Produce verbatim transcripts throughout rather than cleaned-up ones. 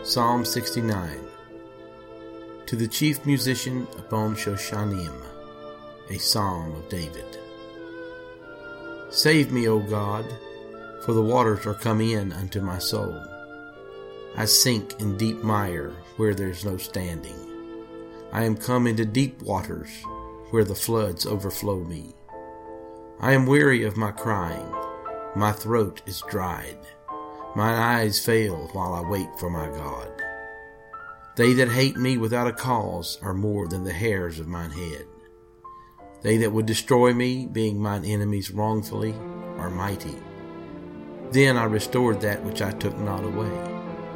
Psalm sixty-nine. To the chief musician upon Shoshanim, a psalm of David. Save me, O God, for the waters are come in unto my soul. I sink in deep mire where there is no standing. I am come into deep waters where the floods overflow me. I am weary of my crying. My throat is dried. Mine eyes fail while I wait for my God. They that hate me without a cause are more than the hairs of mine head. They that would destroy me, being mine enemies wrongfully, are mighty. Then I restored that which I took not away.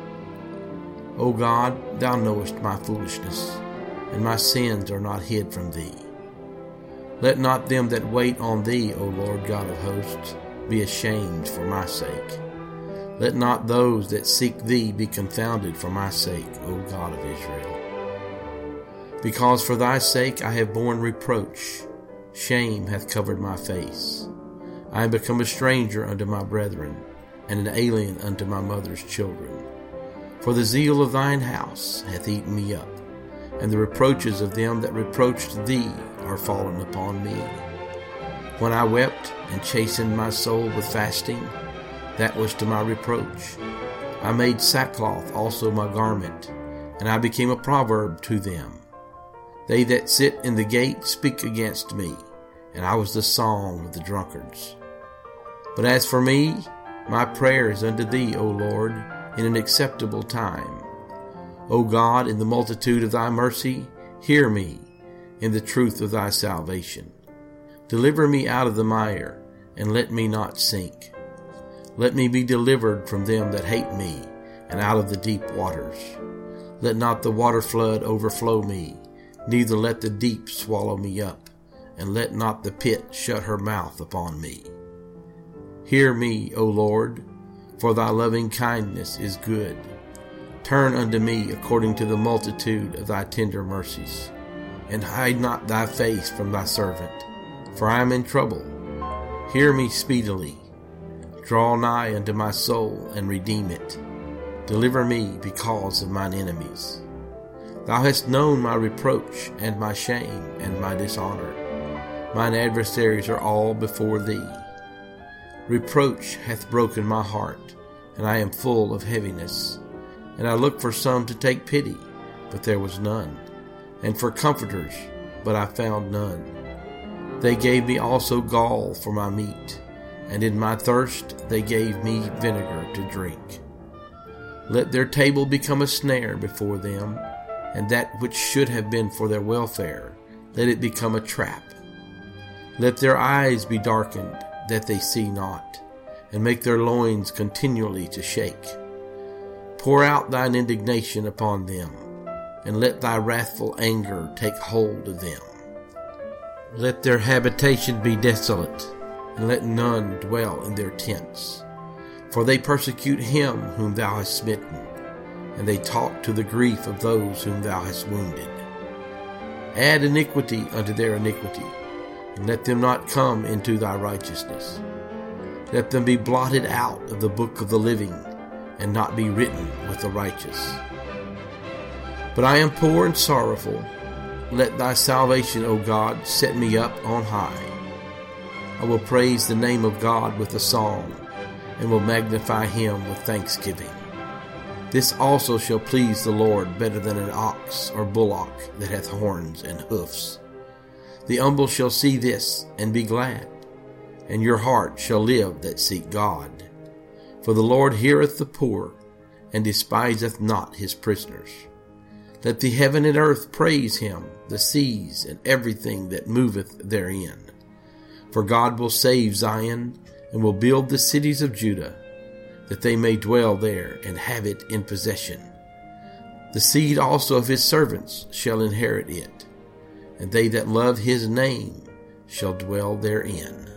O God, thou knowest my foolishness, and my sins are not hid from thee. Let not them that wait on thee, O Lord God of hosts, be ashamed for my sake. Let not those that seek thee be confounded for my sake, O God of Israel. Because for thy sake I have borne reproach, shame hath covered my face. I am become a stranger unto my brethren, and an alien unto my mother's children. For the zeal of thine house hath eaten me up, and the reproaches of them that reproached thee are fallen upon me. When I wept and chastened my soul with fasting, that was to my reproach. I made sackcloth also my garment, and I became a proverb to them. They that sit in the gate speak against me, and I was the song of the drunkards. But as for me, my prayer is unto thee, O Lord, in an acceptable time. O God, in the multitude of thy mercy, hear me, in the truth of thy salvation. Deliver me out of the mire, and let me not sink. Let me be delivered from them that hate me, and out of the deep waters. Let not the water flood overflow me, neither let the deep swallow me up, and let not the pit shut her mouth upon me. Hear me, O Lord, for thy loving kindness is good. Turn unto me according to the multitude of thy tender mercies, and hide not thy face from thy servant, for I am in trouble. Hear me speedily. Draw nigh unto my soul, and redeem it. Deliver me because of mine enemies. Thou hast known my reproach, and my shame, and my dishonor. Mine adversaries are all before thee. Reproach hath broken my heart, and I am full of heaviness. And I looked for some to take pity, but there was none, and for comforters, but I found none. They gave me also gall for my meat, and in my thirst they gave me vinegar to drink. Let their table become a snare before them, and that which should have been for their welfare, let it become a trap. Let their eyes be darkened, that they see not, and make their loins continually to shake. Pour out thine indignation upon them, and let thy wrathful anger take hold of them. Let their habitation be desolate, and let none dwell in their tents. For they persecute him whom thou hast smitten, and they talk to the grief of those whom thou hast wounded. Add iniquity unto their iniquity, and let them not come into thy righteousness. Let them be blotted out of the book of the living, and not be written with the righteous. But I am poor and sorrowful. Let thy salvation, O God, set me up on high. I will praise the name of God with a song, and will magnify him with thanksgiving. This also shall please the Lord better than an ox or bullock that hath horns and hoofs. The humble shall see this, and be glad, and your heart shall live that seek God. For the Lord heareth the poor, and despiseth not his prisoners. Let the heaven and earth praise him, the seas, and everything that moveth therein. For God will save Zion, and will build the cities of Judah, that they may dwell there, and have it in possession. The seed also of his servants shall inherit it, and they that love his name shall dwell therein.